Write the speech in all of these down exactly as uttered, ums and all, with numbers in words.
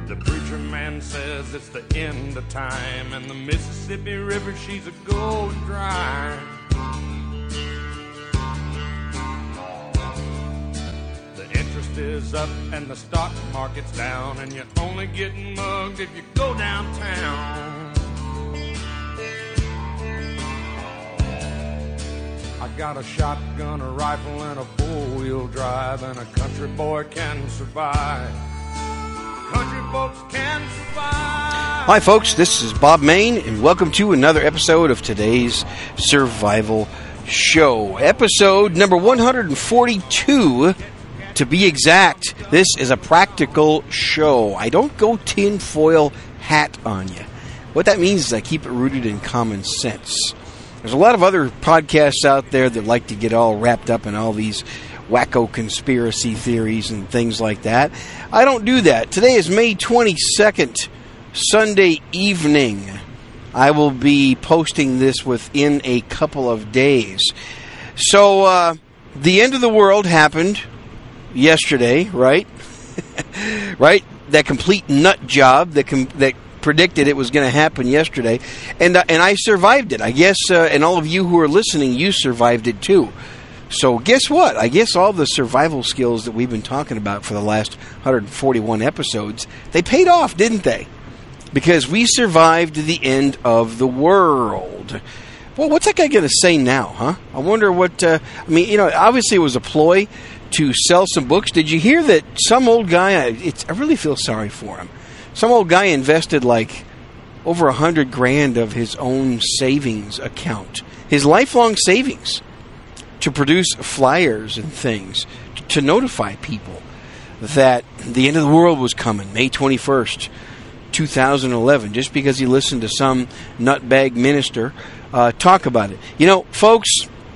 The preacher man says it's the end of time, and the Mississippi River, she's a going dry. The interest is up and the stock market's down, and you're only getting mugged if you go downtown. I got a shotgun, a rifle, and a four-wheel drive, and a country boy can survive. Country folks can survive. Hi, folks. This is Bob Main, and welcome to another episode of today's Survival Show. Episode number one forty-two, to be exact. This is a practical show. I don't go tinfoil hat on you. What that means is I keep it rooted in common sense. There's a lot of other podcasts out there that like to get all wrapped up in all these wacko conspiracy theories and things like that. I don't do that. Today is May twenty-second, Sunday evening. I will be posting this within a couple of days. So, uh, the end of the world happened yesterday, right? Right? That complete nut job that com- that predicted it was going to happen yesterday, and uh, and I survived it. I guess, uh, and all of you who are listening, you survived it too. So guess what? I guess all the survival skills that we've been talking about for the last one hundred forty-one episodes, they paid off, didn't they? Because we survived the end of the world. Well, what's that guy going to say now, huh? I wonder what, uh, I mean, you know, obviously it was a ploy to sell some books. Did you hear that some old guy, I, it's, I really feel sorry for him. Some old guy invested like over a hundred grand of his own savings account, his lifelong savings, to produce flyers and things to notify people that the end of the world was coming, May twenty-first, two thousand eleven, just because he listened to some nutbag minister uh, talk about it. You know, folks,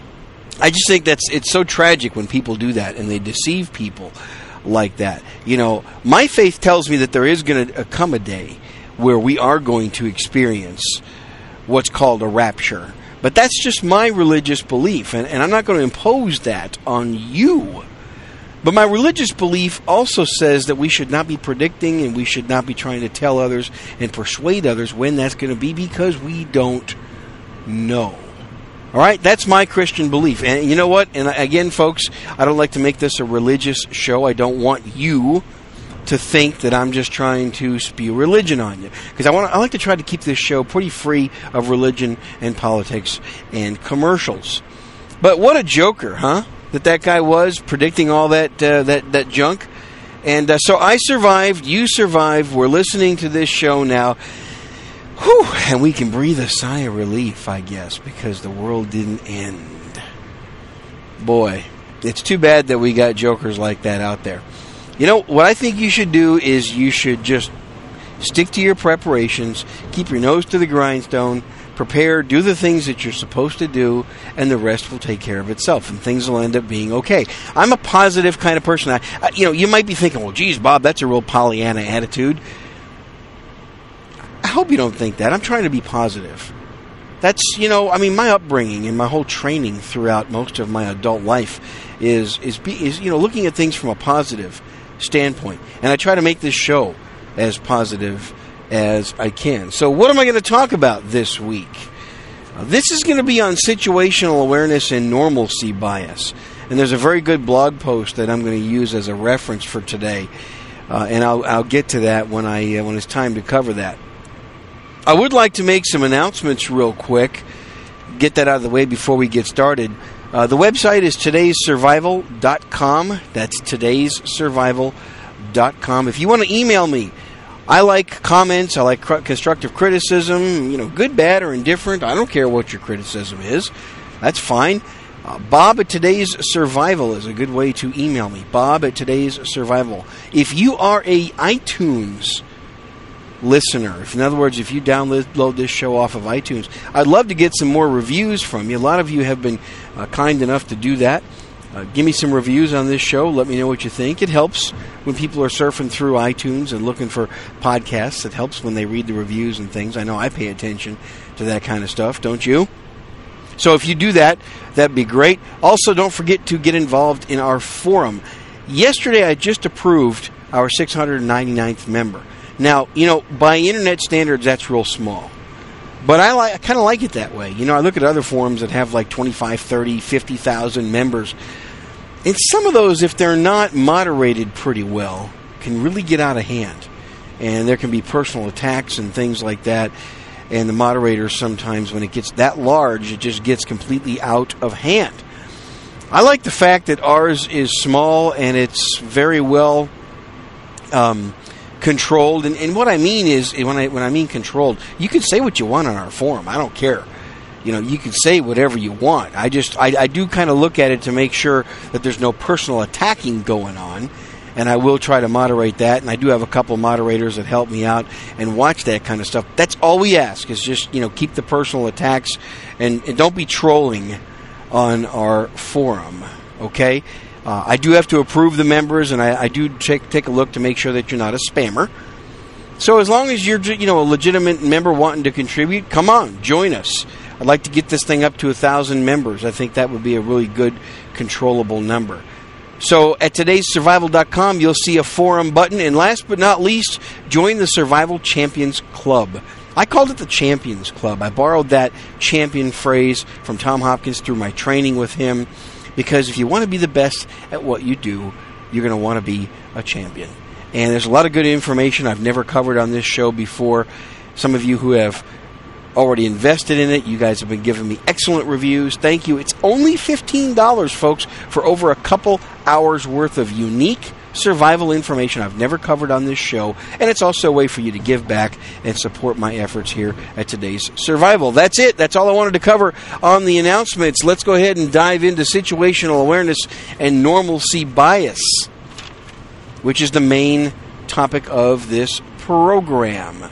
I just think that's it's so tragic when people do that and they deceive people like that. You know, my faith tells me that there is going to come a day where we are going to experience what's called a rapture. But that's just my religious belief, and, and I'm not going to impose that on you. But my religious belief also says that we should not be predicting and we should not be trying to tell others and persuade others when that's going to be, because we don't know. All right, that's my Christian belief. And you know what? And again, folks, I don't like to make this a religious show. I don't want you to think that I'm just trying to spew religion on you, because I want I like to try to keep this show pretty free of religion and politics and commercials. But what a joker, huh? That that guy was predicting all that uh, that that junk. And uh, so I survived. You survived. We're listening to this show now. Whew, and we can breathe a sigh of relief, I guess, because the world didn't end. Boy, it's too bad that we got jokers like that out there. You know, what I think you should do is you should just stick to your preparations, keep your nose to the grindstone, prepare, do the things that you're supposed to do, and the rest will take care of itself, and things will end up being okay. I'm a positive kind of person. I, I, you know, you might be thinking, well, geez, Bob, that's a real Pollyanna attitude. I hope you don't think that. I'm trying to be positive. That's, you know, I mean, my upbringing and my whole training throughout most of my adult life is, is, is you know, looking at things from a positive standpoint. And I try to make this show as positive as I can. So what am I going to talk about this week? Uh, this is going to be on situational awareness and normalcy bias. And there's a very good blog post that I'm going to use as a reference for today. Uh, and I'll, I'll get to that when I uh, when it's time to cover that. I would like to make some announcements real quick. Get that out of the way before we get started. Uh, the website is todays survival dot com. That's todays survival dot com. If you want to email me, I like comments. I like cr- constructive criticism. You know, good, bad, or indifferent. I don't care what your criticism is. That's fine. Uh, Bob at Today's Survival is a good way to email me. Bob at Today's Survival. If you are a iTunes listener, if in other words, if you download this show off of iTunes, I'd love to get some more reviews from you. A lot of you have been uh, kind enough to do that. Uh, give me some reviews on this show. Let me know what you think. It helps when people are surfing through iTunes and looking for podcasts. It helps when they read the reviews and things. I know I pay attention to that kind of stuff, don't you? So if you do that, that'd be great. Also, don't forget to get involved in our forum. Yesterday, I just approved our six hundred ninety-ninth member. Now, you know, by internet standards, that's real small. But I, like, I kind of like it that way. You know, I look at other forums that have like twenty-five, thirty, fifty thousand members. And some of those, if they're not moderated pretty well, can really get out of hand. And there can be personal attacks and things like that. And the moderators sometimes, when it gets that large, it just gets completely out of hand. I like the fact that ours is small and it's very well um, controlled. And, and what I mean is, when I when I mean controlled, you can say what you want on our forum. I don't care. You know, you can say whatever you want. I just, I, I do kind of look at it to make sure that there's no personal attacking going on. And I will try to moderate that. And I do have a couple of moderators that help me out and watch that kind of stuff. That's all we ask, is just, you know, keep the personal attacks and, and don't be trolling on our forum, okay? Uh, I do have to approve the members, and I, I do take take a look to make sure that you're not a spammer. So as long as you're, you know, a legitimate member wanting to contribute, come on, join us. I'd like to get this thing up to a thousand members. I think that would be a really good, controllable number. So at today's survival dot com, you'll see a forum button. And last but not least, join the Survival Champions Club. I called it the Champions Club. I borrowed that champion phrase from Tom Hopkins through my training with him. Because if you want to be the best at what you do, you're going to want to be a champion. And there's a lot of good information I've never covered on this show before. Some of you who have already invested in it, you guys have been giving me excellent reviews. Thank you. It's only fifteen dollars, folks, for over a couple hours worth of unique survival information I've never covered on this show. And it's also a way for you to give back and support my efforts here at Today's Survival. That's it. That's all I wanted to cover on the announcements. Let's go ahead and dive into situational awareness and normalcy bias, which is the main topic of this program.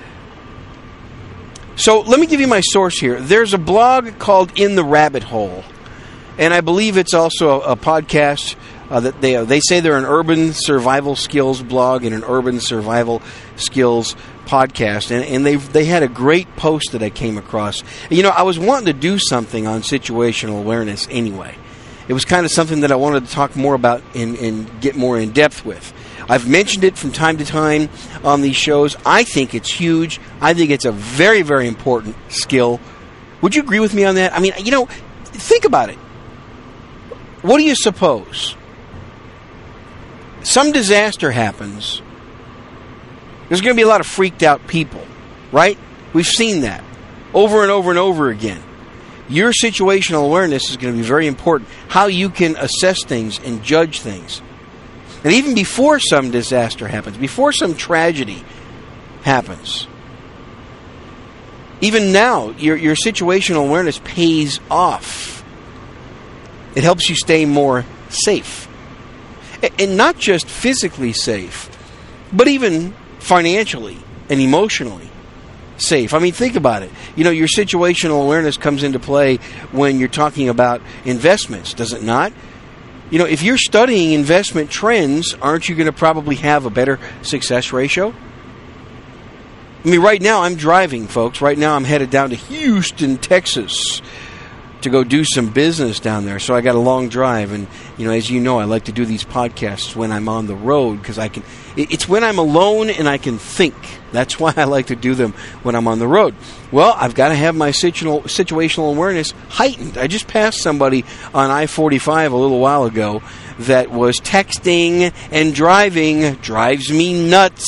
So let me give you my source here. There's a blog called In the Rabbit Hole, and I believe it's also a, a podcast uh, that they they say they're an urban survival skills blog and an urban survival skills podcast, and, and they they had a great post that I came across. You know, I was wanting to do something on situational awareness anyway. It was kind of something that I wanted to talk more about and, and get more in depth with. I've mentioned it from time to time on these shows. I think it's huge. I think it's a very, very important skill. Would you agree with me on that? I mean, you know, think about it. What do you suppose? Some disaster happens. There's going to be a lot of freaked out people, right? We've seen that over and over and over again. Your situational awareness is going to be very important. How you can assess things and judge things. And even before some disaster happens, before some tragedy happens, even now, your, your situational awareness pays off. It helps you stay more safe. And not just physically safe, but even financially and emotionally safe. I mean, think about it. You know, your situational awareness comes into play when you're talking about investments, does it not? You know, if you're studying investment trends, aren't you going to probably have a better success ratio? I mean, right now I'm driving, folks. Right now I'm headed down to Houston, Texas, to go do some business down there. So I got a long drive, and you know, as you know, I like to do these podcasts when I'm on the road because I can. It's when I'm alone and I can think. That's why I like to do them when I'm on the road. Well, I've got to have my situational situational awareness heightened. I just passed somebody on I forty-five a little while ago that was texting and driving. Drives me nuts.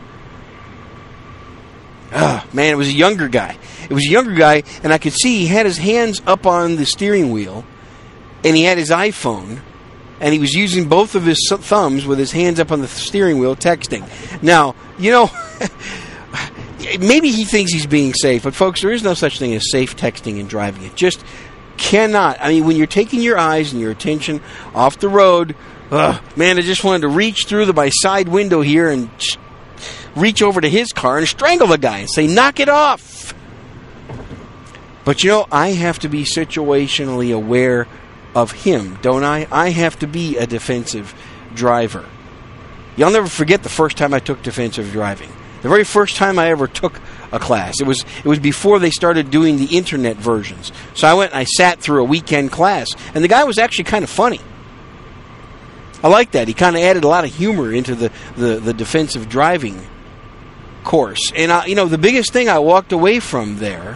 Ah, man, it was a younger guy. It was a younger guy, and I could see he had his hands up on the steering wheel, and he had his iPhone, and he was using both of his thumbs with his hands up on the steering wheel texting. Now, you know, maybe he thinks he's being safe, but folks, there is no such thing as safe texting and driving. It just cannot. I mean, when you're taking your eyes and your attention off the road, ugh, man, I just wanted to reach through the, my side window here and reach over to his car and strangle the guy and say, knock it off. But, you know, I have to be situationally aware of him, don't I? I have to be a defensive driver. You'll never forget the first time I took defensive driving. The very first time I ever took a class. It was it was before they started doing the internet versions. So I went and I sat through a weekend class. And the guy was actually kind of funny. I like that. He kind of added a lot of humor into the, the, the defensive driving course. And, I, you know, the biggest thing I walked away from there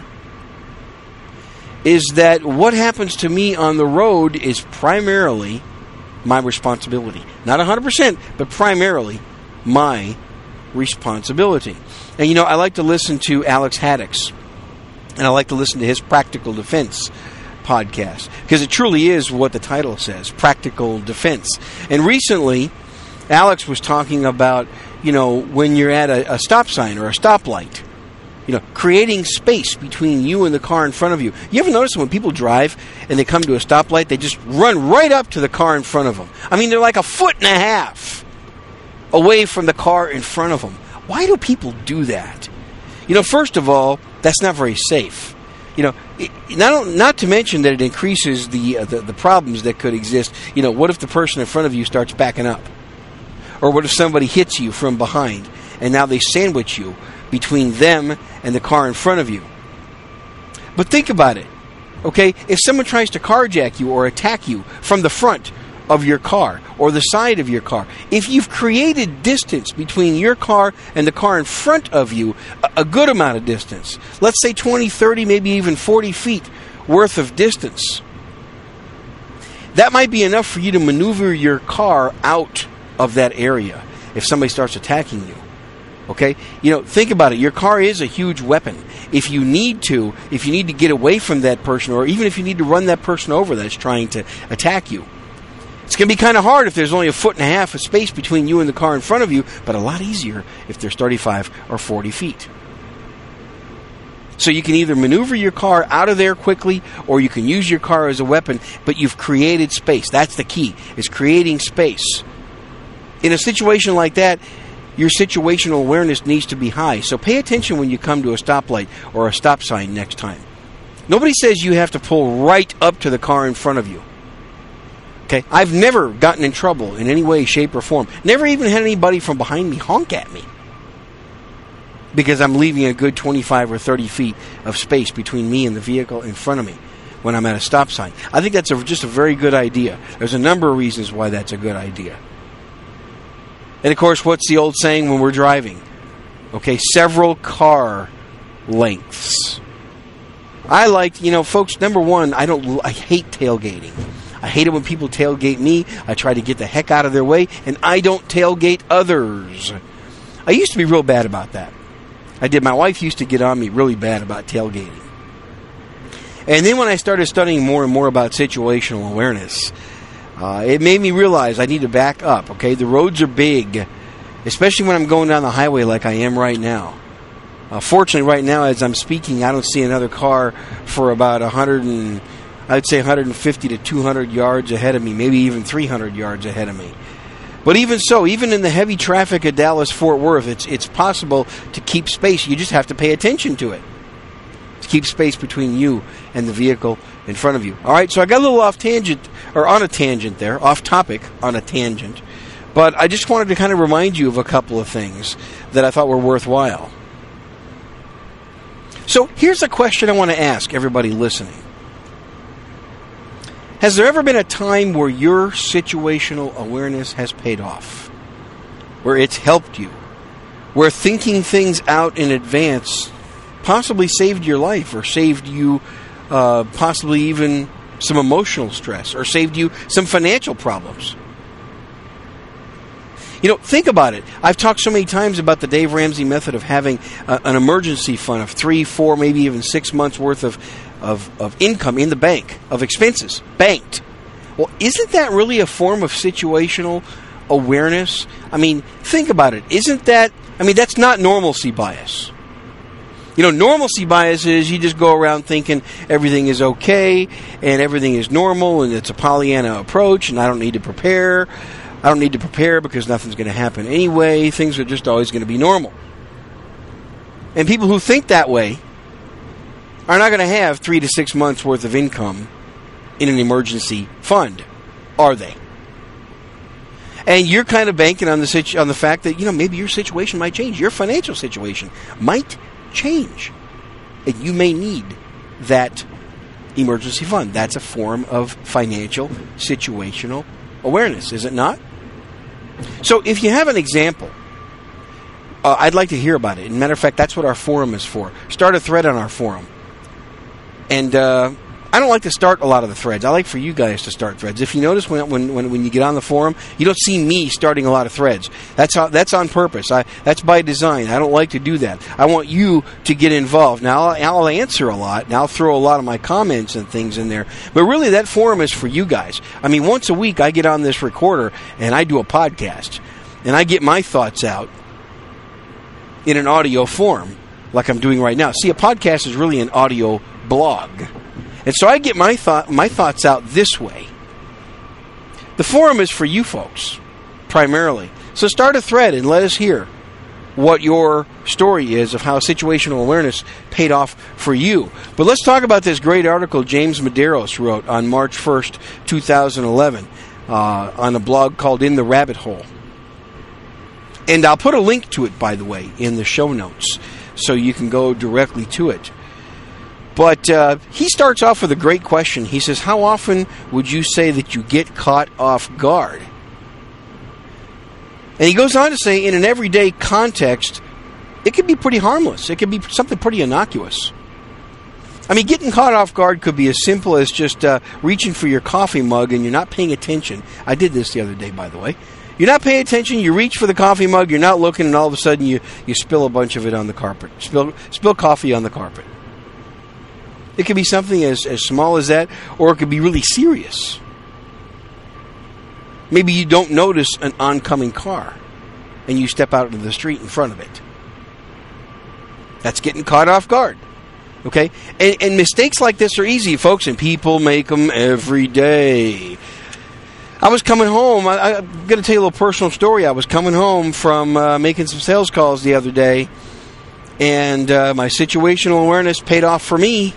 is that what happens to me on the road is primarily my responsibility. Not one hundred percent, but primarily my responsibility. And, you know, I like to listen to Alex Haddox, and I like to listen to his Practical Defense podcast, because it truly is what the title says, Practical Defense. And recently, Alex was talking about, you know, when you're at a, a stop sign or a stoplight, you know, creating space between you and the car in front of you. You ever notice when people drive and they come to a stoplight, they just run right up to the car in front of them? I mean, they're like a foot and a half away from the car in front of them. Why do people do that? You know, first of all, that's not very safe. You know, it, not not to mention that it increases the, uh, the the problems that could exist. You know, what if the person in front of you starts backing up? Or what if somebody hits you from behind and now they sandwich you between them and the car in front of you? But think about it, okay? If someone tries to carjack you or attack you from the front of your car or the side of your car, if you've created distance between your car and the car in front of you, a good amount of distance, let's say twenty, thirty, maybe even forty feet worth of distance, that might be enough for you to maneuver your car out of that area if somebody starts attacking you. Okay? You know, think about it. Your car is a huge weapon. If you need to, if you need to get away from that person, or even if you need to run that person over that's trying to attack you, it's going to be kind of hard if there's only a foot and a half of space between you and the car in front of you, but a lot easier if there's thirty-five or forty feet. So you can either maneuver your car out of there quickly, or you can use your car as a weapon, but you've created space. That's the key, is creating space. In a situation like that, your situational awareness needs to be high. So pay attention when you come to a stoplight or a stop sign next time. Nobody says you have to pull right up to the car in front of you. Okay, I've never gotten in trouble in any way, shape, or form. Never even had anybody from behind me honk at me, because I'm leaving a good twenty-five or thirty feet of space between me and the vehicle in front of me when I'm at a stop sign. I think that's a, just a very good idea. There's a number of reasons why that's a good idea. And of course, what's the old saying when we're driving? Okay, several car lengths. I like, you know, folks, number one, I don't, I hate tailgating. I hate it when people tailgate me. I try to get the heck out of their way, and I don't tailgate others. I used to be real bad about that. I did. My wife used to get on me really bad about tailgating. And then when I started studying more and more about situational awareness, uh, it made me realize I need to back up, okay? The roads are big, especially when I'm going down the highway like I am right now. Uh, fortunately, right now, as I'm speaking, I don't see another car for about one hundred and I'd say one hundred fifty to two hundred yards ahead of me, maybe even three hundred yards ahead of me. But even so, even in the heavy traffic at Dallas-Fort Worth, it's it's possible to keep space. You just have to pay attention to it, to keep space between you and the vehicle in front of you. All right, so I got a little off tangent, or on a tangent there, off topic on a tangent. But I just wanted to kind of remind you of a couple of things that I thought were worthwhile. So here's a question I want to ask everybody listening. Has there ever been a time where your situational awareness has paid off? Where it's helped you? Where thinking things out in advance possibly saved your life, or saved you uh, possibly even some emotional stress, or saved you some financial problems? You know, think about it. I've talked so many times about the Dave Ramsey method of having a, an emergency fund of three, four, maybe even six months worth of, of, of income in the bank, of expenses, banked. Well, isn't that really a form of situational awareness? I mean, think about it. Isn't that, I mean, that's not normalcy bias. You know, normalcy bias is you just go around thinking everything is okay and everything is normal and it's a Pollyanna approach and I don't need to prepare. I don't need to prepare because nothing's going to happen anyway. Things are just always going to be normal. And people who think that way are not going to have three to six months worth of income in an emergency fund, are they? And you're kind of banking on the situ- on the fact that, you know, maybe your situation might change. Your financial situation might change. And you may need that emergency fund. That's a form of financial situational awareness, is it not? So if you have an example uh, I'd like to hear about it. As a matter of fact, that's what our forum is for. Start a thread on our forum. And uh, I don't like to start a lot of the threads. I like for you guys to start threads. If you notice when when when, when you get on the forum, you don't see me starting a lot of threads. That's how, that's on purpose. I, that's by design. I don't like to do that. I want you to get involved. Now, I'll, I'll answer a lot, and I'll throw a lot of my comments and things in there. But really, that forum is for you guys. I mean, once a week, I get on this recorder, and I do a podcast. And I get my thoughts out in an audio form, like I'm doing right now. See, a podcast is really an audio blog. And so I get my thought my thoughts out this way. The forum is for you folks, primarily. So start a thread and let us hear what your story is of how situational awareness paid off for you. But let's talk about this great article James Medeiros wrote on March first, twenty eleven, uh, on a blog called In the Rabbit Hole. And I'll put a link to it, by the way, in the show notes, so you can go directly to it. But uh, he starts off with a great question. He says, how often would you say that you get caught off guard? And he goes on to say, in an everyday context, it can be pretty harmless. It can be something pretty innocuous. I mean, getting caught off guard could be as simple as just uh, reaching for your coffee mug and you're not paying attention. I did this the other day, by the way. You're not paying attention, you reach for the coffee mug, you're not looking, and all of a sudden you, you spill a bunch of it on the carpet. Spill, spill coffee on the carpet. It could be something as, as small as that, or it could be really serious. Maybe you don't notice an oncoming car, and you step out into the street in front of it. That's getting caught off guard. Okay? And, and mistakes like this are easy, folks, and people make them every day. I was coming home. I, I'm going to tell you a little personal story. I was coming home from uh, making some sales calls the other day, and uh, my situational awareness paid off for me.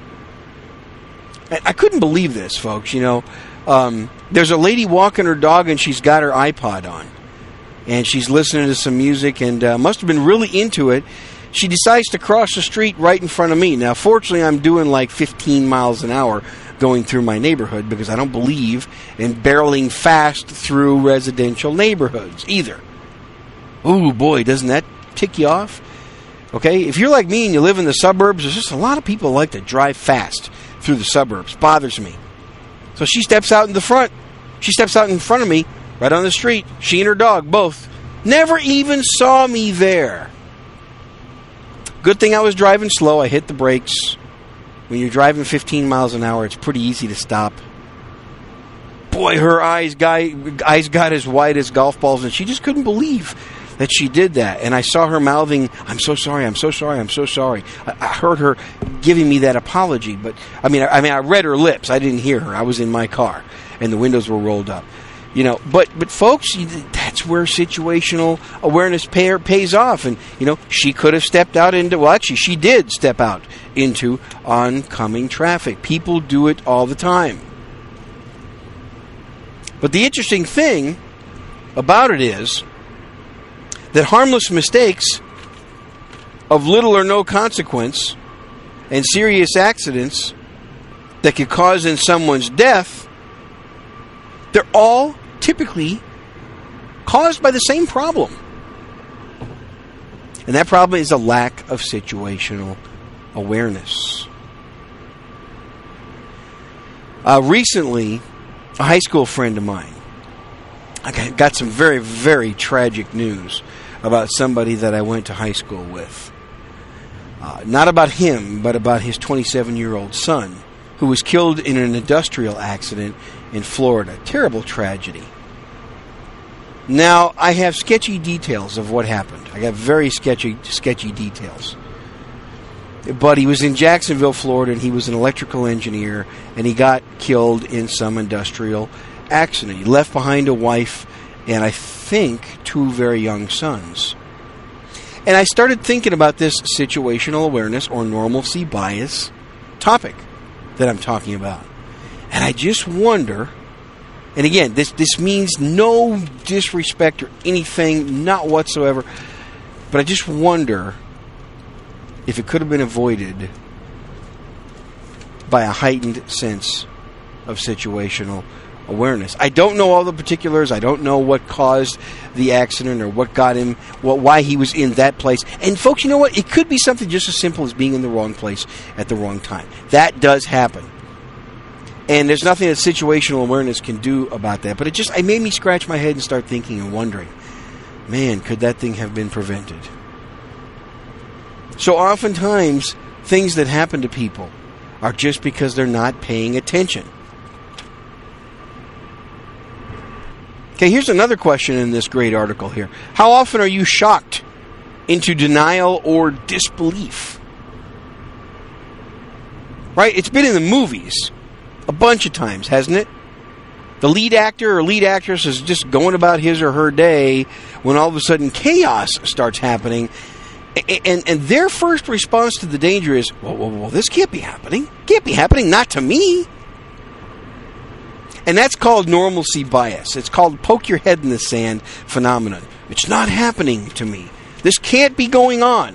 I couldn't believe this, folks. You know, um, there's a lady walking her dog, and she's got her iPod on, and she's listening to some music, and uh, must have been really into it. She decides to cross the street right in front of me. Now, fortunately, I'm doing like fifteen miles an hour going through my neighborhood because I don't believe in barreling fast through residential neighborhoods either. Ooh, boy, doesn't that tick you off? Okay, if you're like me and you live in the suburbs, there's just a lot of people who like to drive fast through the suburbs. Bothers me. So she steps out in the front. She steps out in front of me, right on the street. She and her dog, both. Never even saw me there. Good thing I was driving slow. I hit the brakes. When you're driving fifteen miles an hour, it's pretty easy to stop. Boy, her eyes, guy, eyes got as wide as golf balls, and she just couldn't believe that she did that. And I saw her mouthing, I'm so sorry, I'm so sorry, I'm so sorry. I, I heard her giving me that apology, but I mean, I, I mean, I read her lips. I didn't hear her. I was in my car, and the windows were rolled up. You know, but but folks, that's where situational awareness pay, pays off. And, you know, she could have stepped out into, well, actually, she did step out into oncoming traffic. People do it all the time. But the interesting thing about it is that harmless mistakes of little or no consequence and serious accidents that could cause in someone's death, they're all typically caused by the same problem. And that problem is a lack of situational awareness. Uh, recently, a high school friend of mine, I got some very, very tragic news about somebody that I went to high school with. Uh, not about him, but about his twenty-seven-year-old son, who was killed in an industrial accident in Florida. Terrible tragedy. Now, I have sketchy details of what happened. I got very sketchy, sketchy details. But he was in Jacksonville, Florida, and he was an electrical engineer, and he got killed in some industrial accident. He left behind a wife and I think two very young sons. And I started thinking about this situational awareness or normalcy bias topic that I'm talking about. And I just wonder, and again, this, this means no disrespect or anything, not whatsoever, but I just wonder if it could have been avoided by a heightened sense of situational awareness. I don't know all the particulars. I don't know what caused the accident or what got him, what, why he was in that place. And folks, you know what? It could be something just as simple as being in the wrong place at the wrong time. That does happen. And there's nothing that situational awareness can do about that. But it just, it made me scratch my head and start thinking and wondering, man, could that thing have been prevented? So oftentimes, things that happen to people are just because they're not paying attention. Okay, here's another question in this great article here. How often are you shocked into denial or disbelief? Right? It's been in the movies a bunch of times, hasn't it? The lead actor or lead actress is just going about his or her day when all of a sudden chaos starts happening. And, and their first response to the danger is, well, well, well, this can't be happening. Can't be happening, not to me. And that's called normalcy bias. It's called poke your head in the sand phenomenon. It's not happening to me. This can't be going on.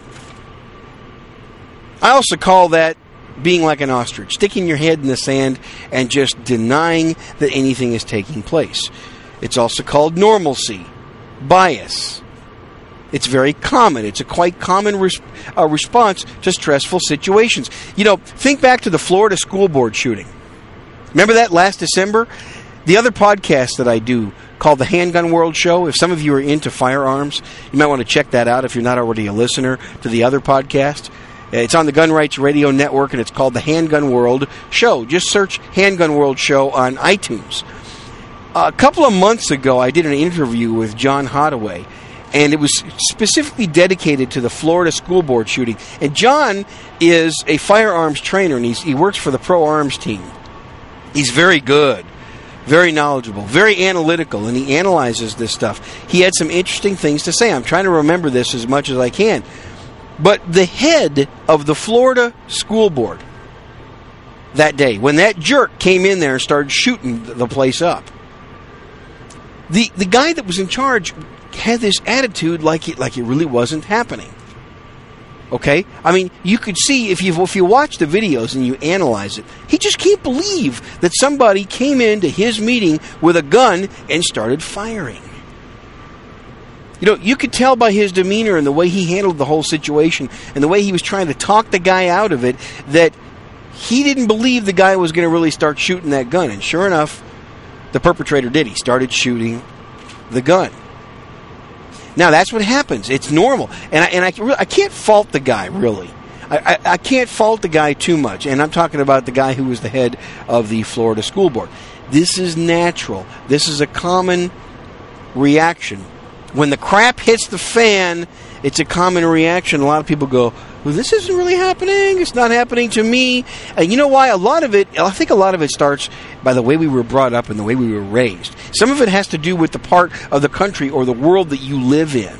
I also call that being like an ostrich, sticking your head in the sand and just denying that anything is taking place. It's also called normalcy bias. It's very common. It's a quite common res- uh, response to stressful situations. You know, think back to the Florida school board shooting. Remember that last December? The other podcast that I do called the Handgun World Show, if some of you are into firearms, you might want to check that out if you're not already a listener to the other podcast. It's on the Gun Rights Radio Network, and it's called the Handgun World Show. Just search Handgun World Show on iTunes. A couple of months ago, I did an interview with John Hottaway, and it was specifically dedicated to the Florida school board shooting. And John is a firearms trainer, and he's, he works for the Pro Arms team. He's very good, very knowledgeable, very analytical, and he analyzes this stuff. He had some interesting things to say. I'm trying to remember this as much as I can. But the head of the Florida school board that day, when that jerk came in there and started shooting the place up, the the guy that was in charge had this attitude like it like it really wasn't happening. Okay? I mean, you could see, if you if you watch the videos and you analyze it, he just can't believe that somebody came into his meeting with a gun and started firing. You know, you could tell by his demeanor and the way he handled the whole situation and the way he was trying to talk the guy out of it that he didn't believe the guy was going to really start shooting that gun. And sure enough, the perpetrator did. He started shooting the gun. Now, that's what happens. It's normal. And I, and I, I can't fault the guy, really. I, I, I can't fault the guy too much. And I'm talking about the guy who was the head of the Florida school board. This is natural. This is a common reaction. When the crap hits the fan, it's a common reaction. A lot of people go, well, this isn't really happening. It's not happening to me. And you know why? A lot of it, I think a lot of it starts by the way we were brought up and the way we were raised. Some of it has to do with the part of the country or the world that you live in.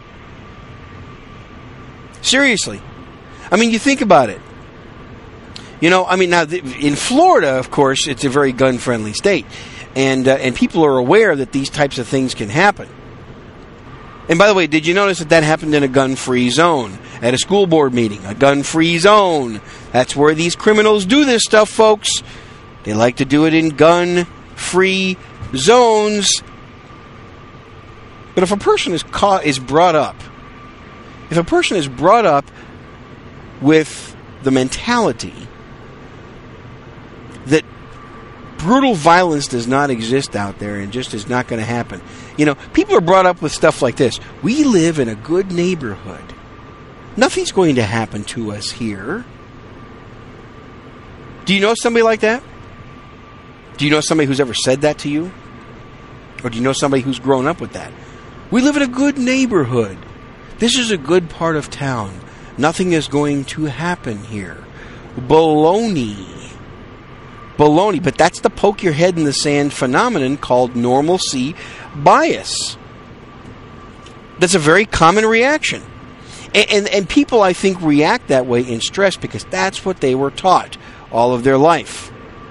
Seriously. I mean, you think about it. You know, I mean, now, in Florida, of course, it's a very gun-friendly state. And, uh, and people are aware that these types of things can happen. And by the way, did you notice that that happened in a gun-free zone? At a school board meeting, a gun-free zone. That's where these criminals do this stuff, folks. They like to do it in gun-free zones. But if a person is caught, is brought up, if a person is brought up with the mentality that brutal violence does not exist out there and just is not going to happen. You know, people are brought up with stuff like this. We live in a good neighborhood. Nothing's going to happen to us here. Do you know somebody like that? Do you know somebody who's ever said that to you? Or do you know somebody who's grown up with that? We live in a good neighborhood. This is a good part of town. Nothing is going to happen here. Baloney. Baloney, but that's the poke your head in the sand phenomenon called normalcy bias. That's a very common reaction. And, and, and people, I think, react that way in stress because that's what they were taught all of their life.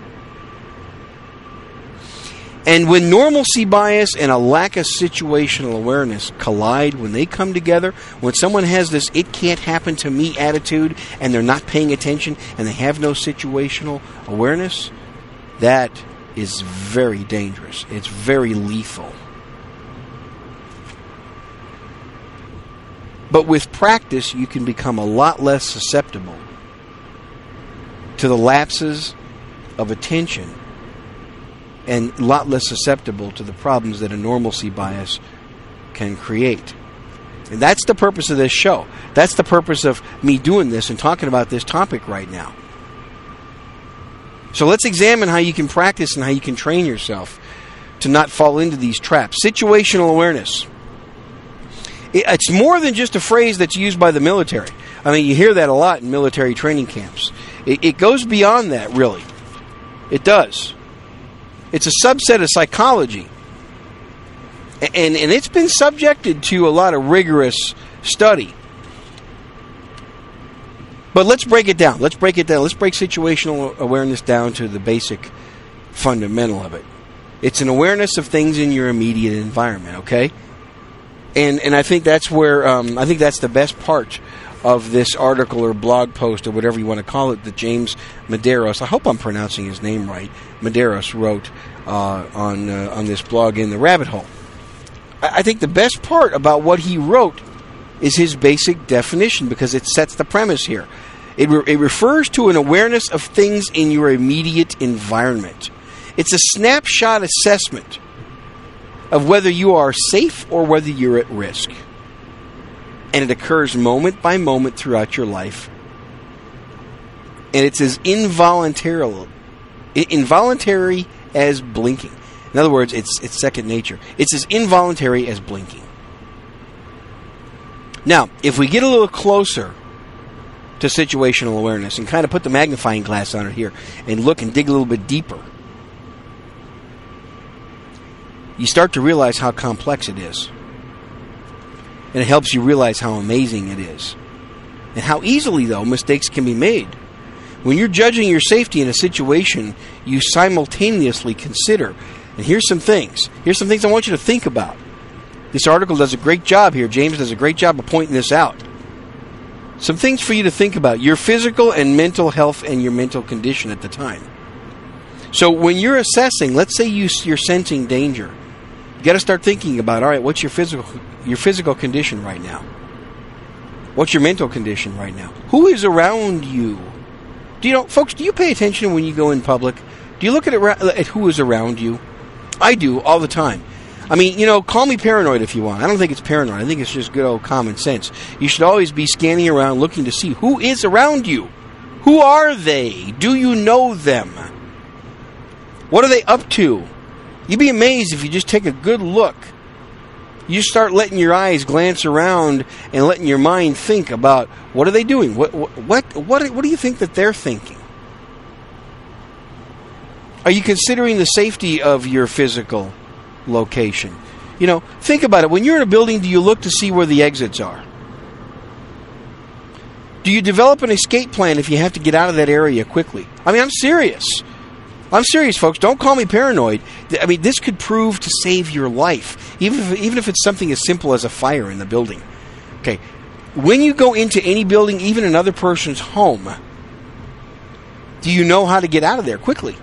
And when normalcy bias and a lack of situational awareness collide, when they come together, when someone has this it can't happen to me attitude and they're not paying attention and they have no situational awareness, that is very dangerous. It's very lethal. But with practice, you can become a lot less susceptible to the lapses of attention and a lot less susceptible to the problems that a normalcy bias can create. And that's the purpose of this show. That's the purpose of me doing this and talking about this topic right now. So let's examine how you can practice and how you can train yourself to not fall into these traps. Situational awareness. It's more than just a phrase that's used by the military. I mean, you hear that a lot in military training camps. It, it goes beyond that, really. It does. It's a subset of psychology. And, and it's been subjected to a lot of rigorous study. But let's break it down. Let's break it down. Let's break situational awareness down to the basic fundamental of it. It's an awareness of things in your immediate environment, okay? And and I think that's where um, I think that's the best part of this article or blog post or whatever you want to call it that James Medeiros, I hope I'm pronouncing his name right, Medeiros wrote uh, on uh, on this blog in the Rabbit Hole. I, I think the best part about what he wrote is his basic definition because it sets the premise here. It, re- it refers to an awareness of things in your immediate environment. It's a snapshot assessment of whether you are safe or whether you're at risk. And it occurs moment by moment throughout your life. And it's as involuntary, involuntary as blinking. In other words, it's it's second nature. It's as involuntary as blinking. Now, if we get a little closer to situational awareness and kind of put the magnifying glass on it here and look and dig a little bit deeper, you start to realize how complex it is. And it helps you realize how amazing it is. And how easily, though, mistakes can be made. When you're judging your safety in a situation, you simultaneously consider, and here's some things. Here's some things I want you to think about. This article does a great job here. James does a great job of pointing this out. Some things for you to think about. Your physical and mental health and your mental condition at the time. So when you're assessing, let's say you, you're sensing danger, you got to start thinking about, all right, what's your physical your physical condition right now? What's your mental condition right now? Who is around you? Do you know, folks, do you pay attention when you go in public? Do you look at, it, at who is around you? I do all the time. I mean, you know, call me paranoid if you want. I don't think it's paranoid. I think it's just good old common sense. You should always be scanning around looking to see who is around you. Who are they? Do you know them? What are they up to? You'd be amazed if you just take a good look. You start letting your eyes glance around and letting your mind think about what are they doing? What what what what, what do you think that they're thinking? Are you considering the safety of your physical location? You know, think about it. When you're in a building, do you look to see where the exits are? Do you develop an escape plan if you have to get out of that area quickly? I mean, I'm serious. I'm serious, folks. Don't call me paranoid. I mean, this could prove to save your life, even if, even if it's something as simple as a fire in the building. Okay, when you go into any building, even another person's home, do you know how to get out of there quickly?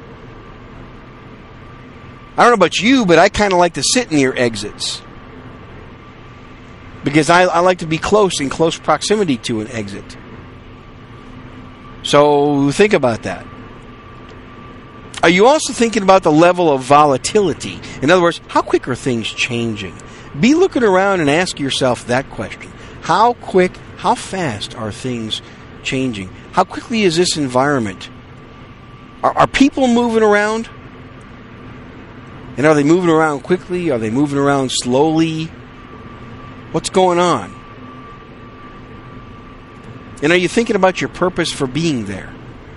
I don't know about you, but I kind of like to sit near exits because I, I like to be close, in close proximity to an exit. So think about that. Are you also thinking about the level of volatility? In other words, how quick are things changing? Be looking around and ask yourself that question. How quick, how fast are things changing? How quickly is this environment? Are, are people moving around? And are they moving around quickly? Are they moving around slowly? What's going on? And are you thinking about your purpose for being there?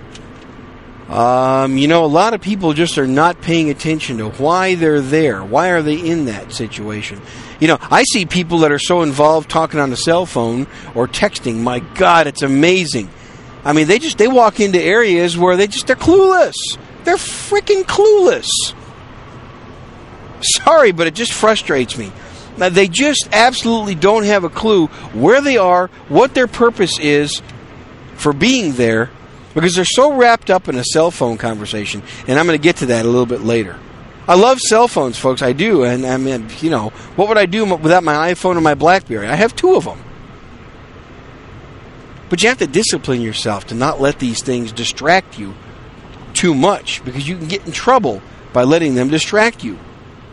Um, you know, a lot of people just are not paying attention to why they're there. Why are they in that situation? You know, I see people that are so involved talking on the cell phone or texting. My God, it's amazing. I mean, they just, they walk into areas where they just, they're clueless. They're freaking clueless. Sorry, but it just frustrates me. Now, they just absolutely don't have a clue where they are, what their purpose is for being there, Because they're so wrapped up in a cell phone conversation, and I'm going to get to that a little bit later. I love cell phones, folks, I do, and I mean, you know, what would I do without my iPhone and my BlackBerry? I have two of them. But you have to discipline yourself to not let these things distract you too much, because you can get in trouble by letting them distract you.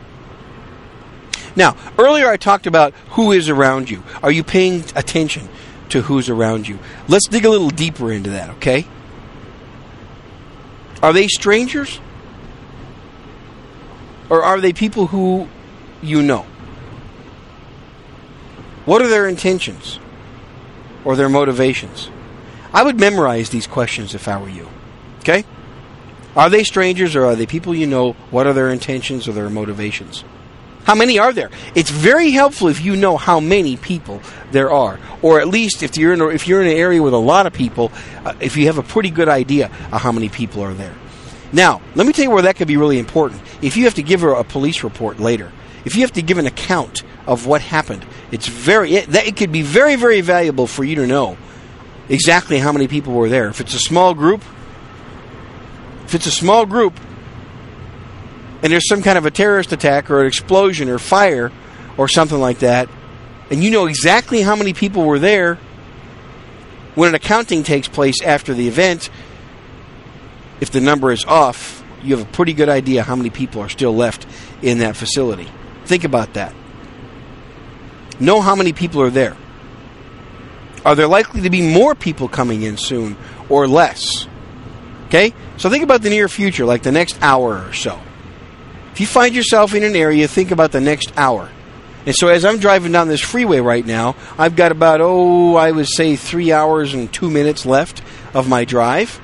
Now, earlier I talked about who is around you. Are you paying attention to who's around you? Let's dig a little deeper into that, okay? Are they strangers? Or are they people who you know? What are their intentions or their motivations? I would memorize these questions if I were you. Okay? Are they strangers or are they people you know? What are their intentions or their motivations? How many are there? It's very helpful if you know how many people there are. Or at least if you're in a, if you're in an area with a lot of people, uh, if you have a pretty good idea of how many people are there. Now, let me tell you where that could be really important. If you have to give her a police report later, if you have to give an account of what happened, it's very it, that it could be very, very valuable for you to know exactly how many people were there. If it's a small group, if it's a small group, and there's some kind of a terrorist attack or an explosion or fire or something like that, and you know exactly how many people were there, when an accounting takes place after the event, if the number is off, you have a pretty good idea how many people are still left in that facility. Think about that. Know how many people are there. Are there likely to be more people coming in soon or less? Okay? So think about the near future, like the next hour or so. If you find yourself in an area, think about the next hour. And so as I'm driving down this freeway right now, I've got about, oh, I would say three hours and two minutes left of my drive.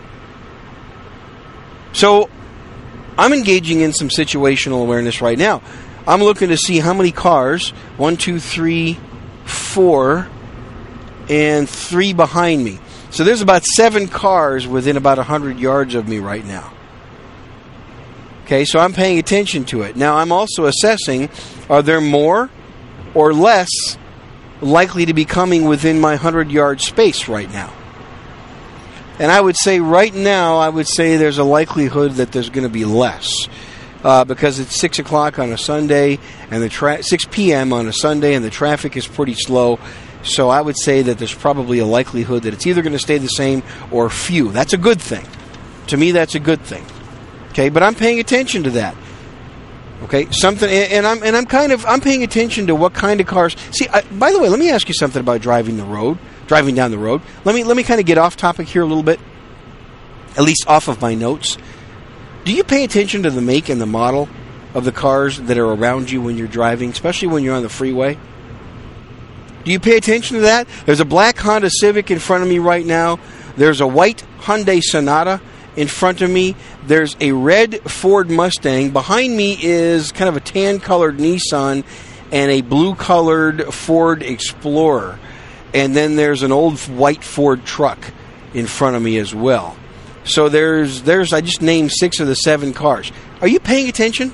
So I'm engaging in some situational awareness right now. I'm looking to see how many cars, one, two, three, four, and three behind me. So there's about seven cars within about one hundred yards of me right now. Okay, so I'm paying attention to it. Now I'm also assessing, are there more or less likely to be coming within my one hundred yard space right now? And I would say right now, I would say there's a likelihood that there's going to be less. Uh, because it's six o'clock on a Sunday, and the tra- six p.m. on a Sunday, and the traffic is pretty slow. So I would say that there's probably a likelihood that it's either going to stay the same or few. That's a good thing. To me, that's a good thing. Okay, but I'm paying attention to that. Okay, something, and I'm and I'm kind of I'm paying attention to what kind of cars. See, I, by the way, let me ask you something about driving the road. Driving down the road. Let me let me kind of get off topic here a little bit, at least off of my notes. Do you pay attention to the make and the model of the cars that are around you when you're driving, especially when you're on the freeway? Do you pay attention to that? There's a black Honda Civic in front of me right now. There's a white Hyundai Sonata in front of me. There's a red Ford Mustang. Behind me is kind of a tan-colored Nissan and a blue-colored Ford Explorer. And then there's an old white Ford truck in front of me as well. So there's, there's I just named six of the seven cars. Are you paying attention?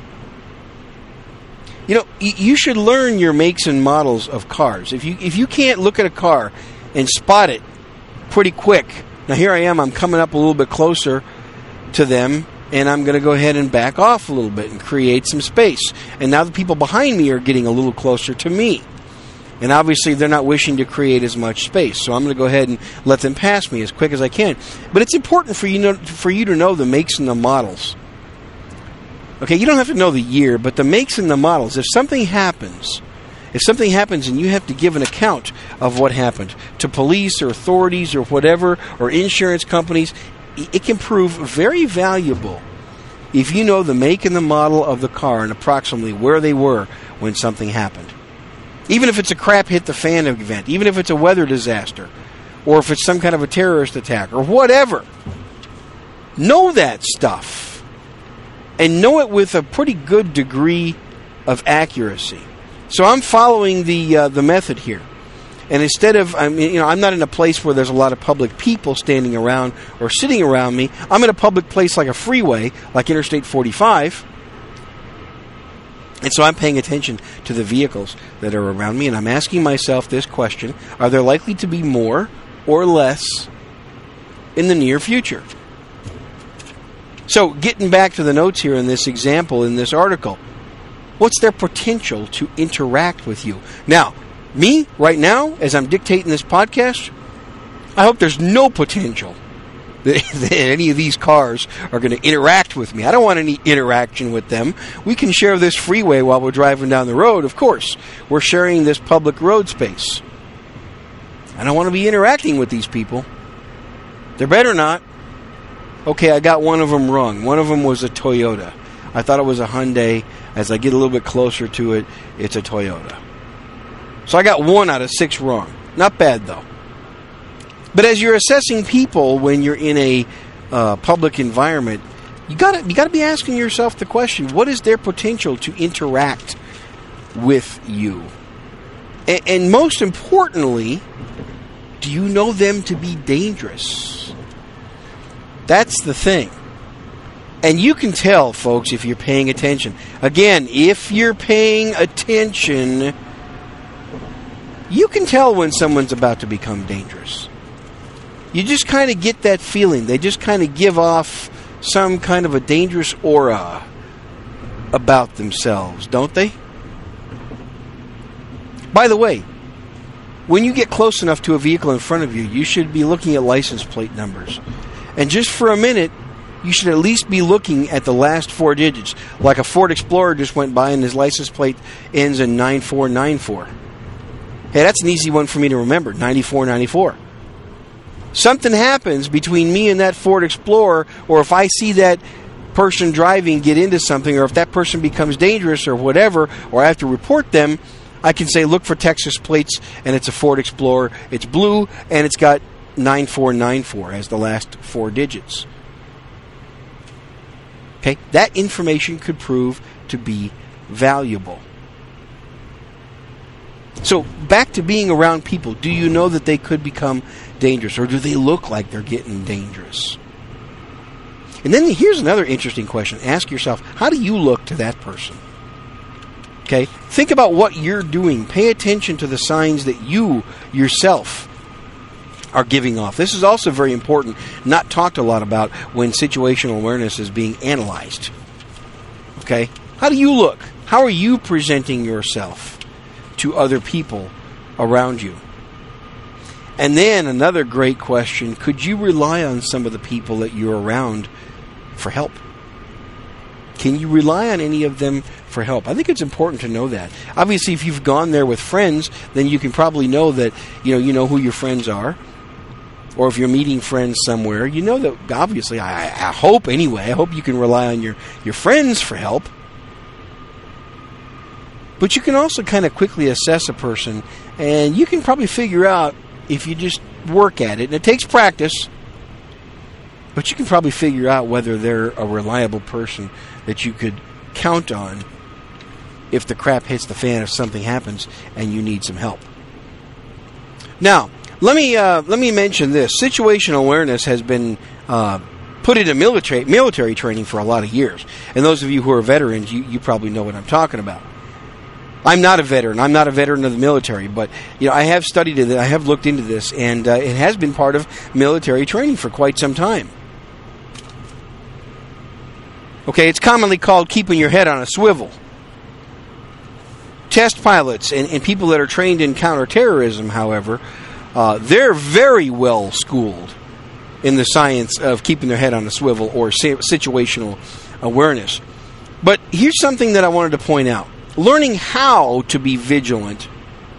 You know, y- you should learn your makes and models of cars. If you if you can't look at a car and spot it pretty quick. Now here I am, I'm coming up a little bit closer to them, and I'm going to go ahead and back off a little bit and create some space. And now the people behind me are getting a little closer to me. And obviously they're not wishing to create as much space, so I'm going to go ahead and let them pass me as quick as I can. But it's important for you know, for you to know the makes and the models. Okay, you don't have to know the year, but the makes and the models. If something happens, if something happens and you have to give an account of what happened to police or authorities or whatever, or insurance companies, it can prove very valuable if you know the make and the model of the car and approximately where they were when something happened. Even if it's a crap hit the fan event, even if it's a weather disaster, or if it's some kind of a terrorist attack, or whatever. Know that stuff. And know it with a pretty good degree of accuracy. So I'm following the uh, the method here. And instead of, I mean, you know, I'm not in a place where there's a lot of public people standing around or sitting around me. I'm in a public place like a freeway, like Interstate forty-five. And so I'm paying attention to the vehicles that are around me, and I'm asking myself this question: are there likely to be more or less in the near future. So, getting back to the notes here in this example, in this article, what's their potential to interact with you? Now, me, right now, as I'm dictating this podcast, I hope there's no potential that, that any of these cars are going to interact with me. I don't want any interaction with them. We can share this freeway while we're driving down the road, of course. We're sharing this public road space. I don't want to be interacting with these people. There better not. Okay, I got one of them wrong. One of them was a Toyota. I thought it was a Hyundai. As I get a little bit closer to it, it's a Toyota. So I got one out of six wrong. Not bad, though. But as you're assessing people when you're in a uh, public environment, you gotta you gotta be asking yourself the question: what is their potential to interact with you? And, and most importantly, do you know them to be dangerous? That's the thing. And you can tell, folks, if you're paying attention. Again, if you're paying attention, you can tell when someone's about to become dangerous. You just kind of get that feeling. They just kind of give off some kind of a dangerous aura about themselves, don't they? By the way, when you get close enough to a vehicle in front of you, you should be looking at license plate numbers. And just for a minute, you should at least be looking at the last four digits. Like a Ford Explorer just went by and his license plate ends in nine four nine four. Hey, that's an easy one for me to remember, ninety-four ninety-four. Something happens between me and that Ford Explorer, or if I see that person driving get into something, or if that person becomes dangerous or whatever, or I have to report them, I can say, look for Texas plates, and it's a Ford Explorer. It's blue, and it's got nine four nine four as the last four digits. Okay, that information could prove to be valuable. So, back to being around people. Do you know that they could become dangerous, or do they look like they're getting dangerous? And then here's another interesting question. Ask yourself, how do you look to that person? Okay, think about what you're doing. Pay attention to the signs that you yourself are giving off. This is also very important, not talked a lot about when situational awareness is being analyzed. Okay, how do you look? How are you presenting yourself to other people around you? And then another great question, could you rely on some of the people that you're around for help? Can you rely on any of them for help? I think it's important to know that. Obviously, if you've gone there with friends, then you can probably know that, you know, you know who your friends are. Or if you're meeting friends somewhere, you know that, obviously, I, I hope anyway, I hope you can rely on your, your friends for help. But you can also kind of quickly assess a person, and you can probably figure out, if you just work at it, and it takes practice, but you can probably figure out whether they're a reliable person that you could count on if the crap hits the fan, if something happens and you need some help. Now, let me uh, let me mention this. Situational awareness has been uh, put into military military training for a lot of years. And those of you who are veterans, you, you probably know what I'm talking about. I'm not a veteran. I'm not a veteran of the military, but you know I have studied it. I have looked into this, and uh, it has been part of military training for quite some time. Okay, it's commonly called keeping your head on a swivel. Test pilots and, and people that are trained in counterterrorism, however, uh, they're very well schooled in the science of keeping their head on a swivel or situational awareness. But here's something that I wanted to point out. Learning how to be vigilant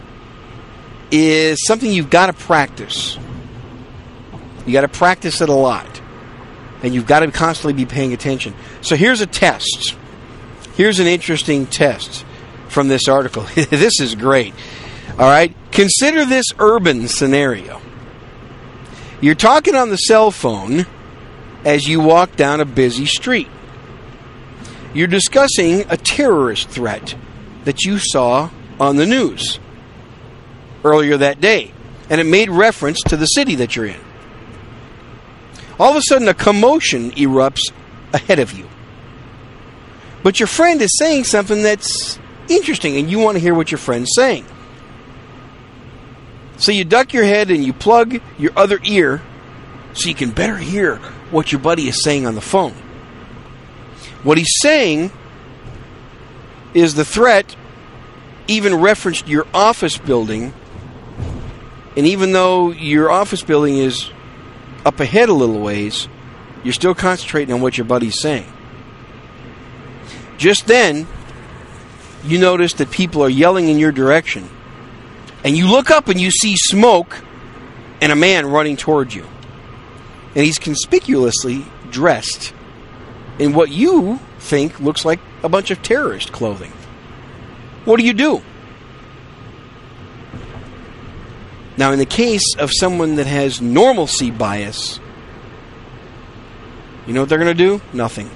is something you've got to practice. You got to practice it a lot. And you've got to constantly be paying attention. So here's a test. Here's an interesting test from this article. This is great. All right. Consider this urban scenario. You're talking on the cell phone as you walk down a busy street. You're discussing a terrorist threat that you saw on the news earlier that day. And it made reference to the city that you're in. All of a sudden, a commotion erupts ahead of you. But your friend is saying something that's interesting, and you want to hear what your friend's saying. So you duck your head and you plug your other ear so you can better hear what your buddy is saying on the phone. What he's saying is the threat even referenced your office building, and even though your office building is up ahead a little ways, you're still concentrating on what your buddy's saying. Just then, you notice that people are yelling in your direction, and you look up and you see smoke and a man running towards you. And he's conspicuously dressed in what you think looks like a bunch of terrorist clothing. What do you do? Now, in the case of someone that has normalcy bias, you know what they're going to do? Nothing.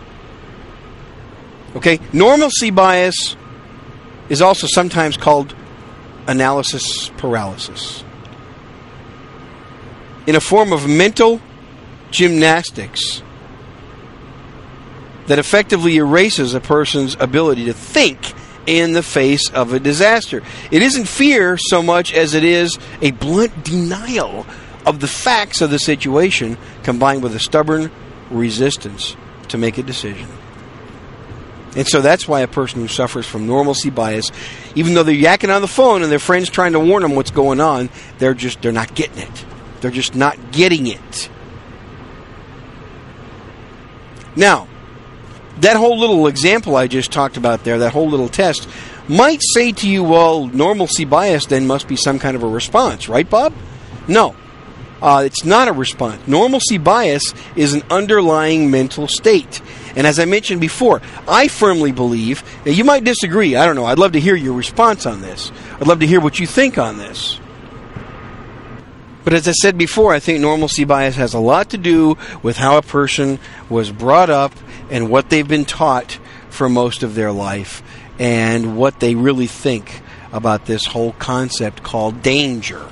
Okay? Normalcy bias is also sometimes called analysis paralysis. In a form of mental gymnastics that effectively erases a person's ability to think in the face of a disaster. It isn't fear so much as it is a blunt denial of the facts of the situation combined with a stubborn resistance to make a decision. And so that's why a person who suffers from normalcy bias, even though they're yakking on the phone and their friends trying to warn them what's going on, they're just they're not getting it. They're just not getting it. Now, that whole little example I just talked about there, that whole little test, might say to you, well, normalcy bias then must be some kind of a response, right, Bob? No. Uh, it's not a response. Normalcy bias is an underlying mental state. And as I mentioned before, I firmly believe, now you might disagree, I don't know, I'd love to hear your response on this. I'd love to hear what you think on this. But as I said before, I think normalcy bias has a lot to do with how a person was brought up and what they've been taught for most of their life and what they really think about this whole concept called danger.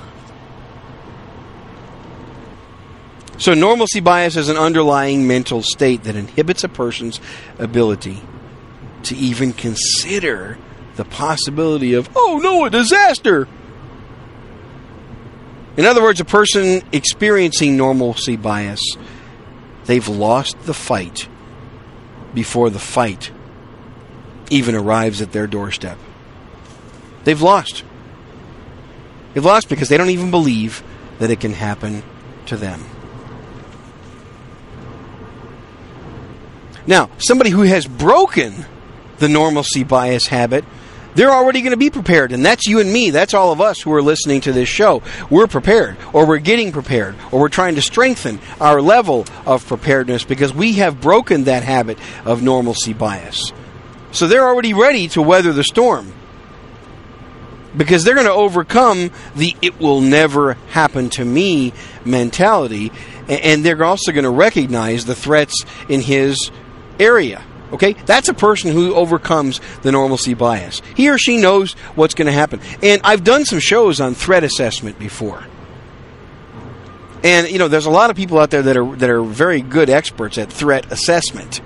So normalcy bias is an underlying mental state that inhibits a person's ability to even consider the possibility of, oh no, a disaster! In other words, a person experiencing normalcy bias, they've lost the fight before the fight even arrives at their doorstep. They've lost. They've lost because they don't even believe that it can happen to them. Now, somebody who has broken the normalcy bias habit, they're already going to be prepared, and that's you and me. That's all of us who are listening to this show. We're prepared, or we're getting prepared, or we're trying to strengthen our level of preparedness because we have broken that habit of normalcy bias. So they're already ready to weather the storm because they're going to overcome the it will never happen to me mentality, and they're also going to recognize the threats in his area. Okay? That's a person who overcomes the normalcy bias. He or she knows what's going to happen. And I've done some shows on threat assessment before. And, you know, there's a lot of people out there that are that are very good experts at threat assessment.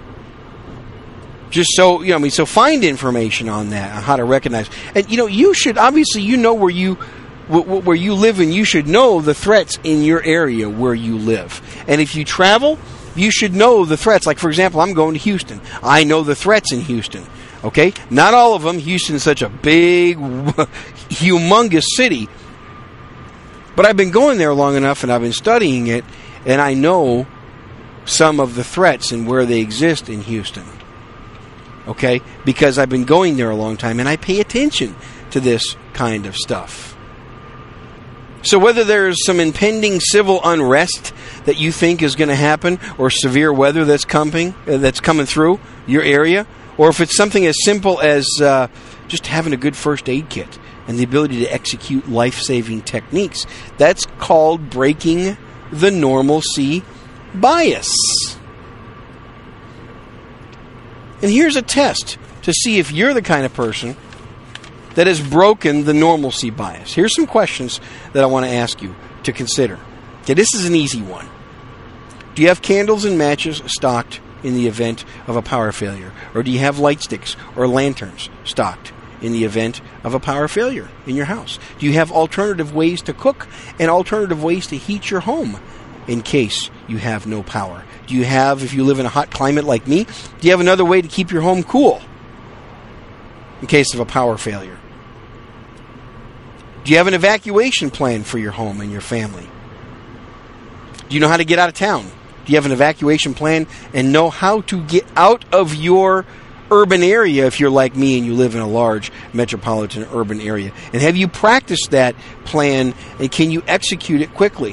Just so, you know, I mean, so find information on that, on how to recognize. And, you know, you should, obviously, you know where you where you live, and you should know the threats in your area where you live. And if you travel, you should know the threats. Like, for example, I'm going to Houston. I know the threats in Houston. Okay? Not all of them. Houston's such a big, humongous city. But I've been going there long enough, and I've been studying it, and I know some of the threats and where they exist in Houston. Okay? Because I've been going there a long time, and I pay attention to this kind of stuff. So whether there's some impending civil unrest that you think is going to happen, or severe weather that's coming uh, that's coming through your area, or if it's something as simple as uh, just having a good first aid kit and the ability to execute life-saving techniques, that's called breaking the normalcy bias. And here's a test to see if you're the kind of person that has broken the normalcy bias. Here's some questions that I want to ask you to consider. Okay, this is an easy one. Do you have candles and matches stocked in the event of a power failure? Or do you have light sticks or lanterns stocked in the event of a power failure in your house? Do you have alternative ways to cook and alternative ways to heat your home in case you have no power? Do you have, if you live in a hot climate like me, do you have another way to keep your home cool in case of a power failure? Do you have an evacuation plan for your home and your family? Do you know how to get out of town? Do you have an evacuation plan and know how to get out of your urban area if you're like me and you live in a large metropolitan urban area? And have you practiced that plan, and can you execute it quickly?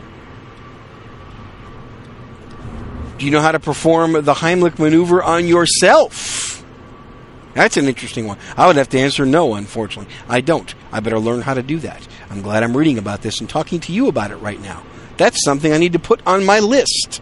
Do you know how to perform the Heimlich maneuver on yourself? That's an interesting one. I would have to answer no, unfortunately. I don't. I better learn how to do that. I'm glad I'm reading about this and talking to you about it right now. That's something I need to put on my list.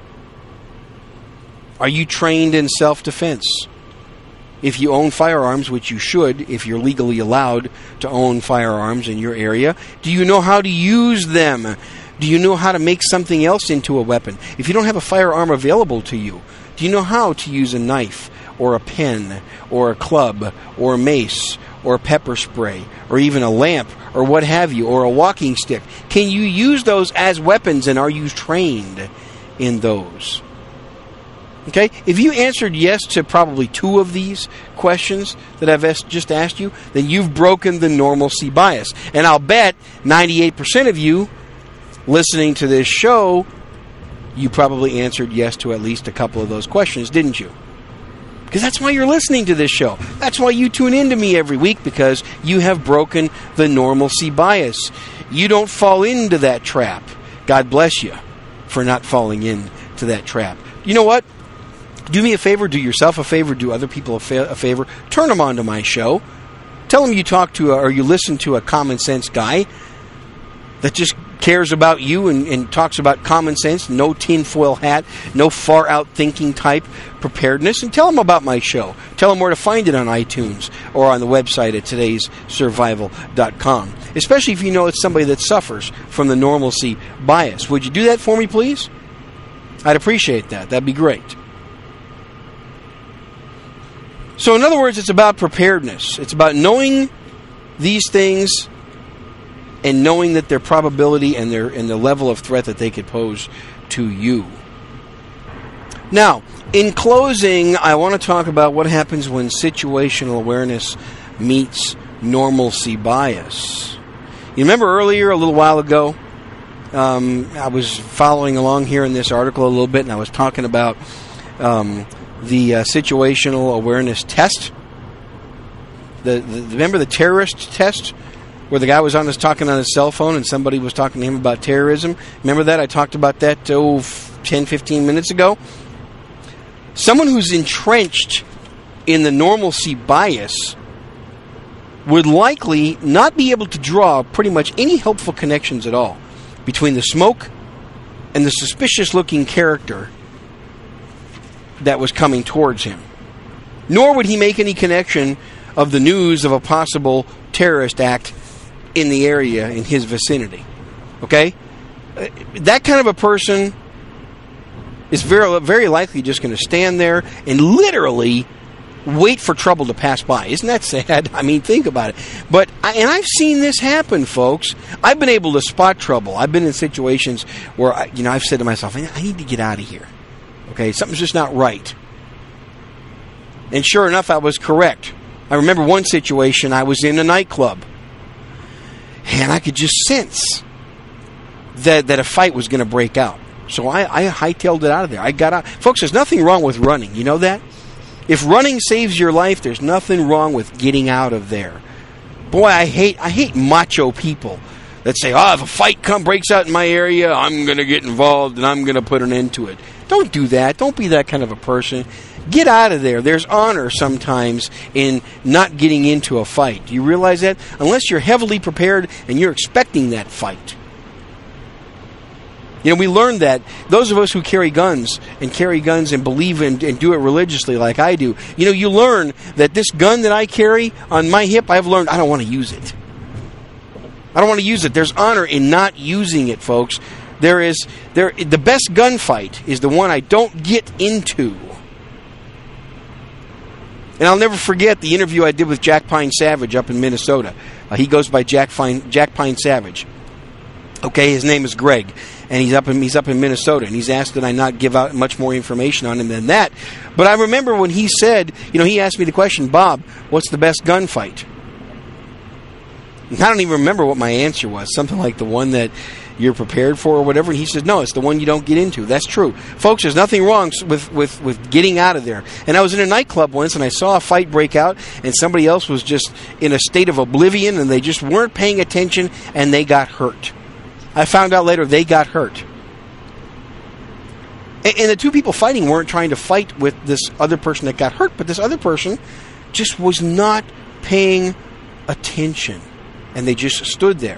Are you trained in self-defense? If you own firearms, which you should if you're legally allowed to own firearms in your area, do you know how to use them? Do you know how to make something else into a weapon? If you don't have a firearm available to you, do you know how to use a knife or a pen or a club or a mace or a pepper spray or even a lamp or what have you, or a walking stick? Can you use those as weapons, and are you trained in those? Okay, if you answered yes to probably two of these questions that I've just asked you, then you've broken the normalcy bias. And I'll bet ninety-eight percent of you listening to this show, you probably answered yes to at least a couple of those questions, didn't you? Because that's why you're listening to this show. That's why you tune in to me every week, because you have broken the normalcy bias. You don't fall into that trap. God bless you for not falling into that trap. You know what? Do me a favor, do yourself a favor, do other people a, fa- a favor. Turn them on to my show. Tell them you talk to a, or you listen to a common sense guy that just cares about you and, and talks about common sense, no tinfoil hat, no far out thinking type preparedness, and tell them about my show. Tell them where to find it on iTunes or on the website at todays survival dot com. Especially if you know it's somebody that suffers from the normalcy bias. Would you do that for me, please? I'd appreciate that. That'd be great. So in other words, it's about preparedness. It's about knowing these things and knowing that their probability and their and the level of threat that they could pose to you. Now, in closing, I want to talk about what happens when situational awareness meets normalcy bias. You remember earlier, a little while ago, um, I was following along here in this article a little bit, and I was talking about um, the uh, situational awareness test. The, the remember the terrorist test, where the guy was on his talking on his cell phone and somebody was talking to him about terrorism? Remember that? I talked about that oh, ten, fifteen minutes ago. Someone who's entrenched in the normalcy bias would likely not be able to draw pretty much any helpful connections at all between the smoke and the suspicious-looking character that was coming towards him. Nor would he make any connection of the news of a possible terrorist act in the area, in his vicinity. Okay? That kind of a person is very, very likely just going to stand there and literally wait for trouble to pass by. Isn't that sad? I mean, think about it. But I, and I've seen this happen, folks. I've been able to spot trouble. I've been in situations where I, you know I've said to myself, I need to get out of here. Okay, something's just not right. And sure enough, I was correct. I remember one situation. I was in a nightclub, and I could just sense that that a fight was going to break out. So I, I hightailed it out of there. I got out. Folks, there's nothing wrong with running. You know that? If running saves your life, there's nothing wrong with getting out of there. Boy, I hate I hate macho people that say, oh, if a fight come breaks out in my area, I'm going to get involved and I'm going to put an end to it. Don't do that. Don't be that kind of a person. Get out of there. There's honor sometimes in not getting into a fight. Do you realize that? Unless you're heavily prepared and you're expecting that fight. You know, we learned that those of us who carry guns and carry guns and believe in and do it religiously like I do, you know, you learn that this gun that I carry on my hip, I've learned I don't want to use it. I don't want to use it. There's honor in not using it, folks. There is there the best gunfight is the one I don't get into. And I'll never forget the interview I did with Jack Pine Savage up in Minnesota. Uh, he goes by Jack Pine, Jack Pine Savage. Okay, his name is Greg. and he's up in he's up in Minnesota, and he's asked that I not give out much more information on him than that. But I remember when he said, you know, he asked me the question, Bob, what's the best gunfight? And I don't even remember what my answer was. Something like the one that you're prepared for or whatever. And he said, no, it's the one you don't get into. That's true. Folks, there's nothing wrong with, with, with getting out of there. And I was in a nightclub once, and I saw a fight break out, and somebody else was just in a state of oblivion, and they just weren't paying attention, and they got hurt. I found out later they got hurt. And, and the two people fighting weren't trying to fight with this other person that got hurt, but this other person just was not paying attention, and they just stood there.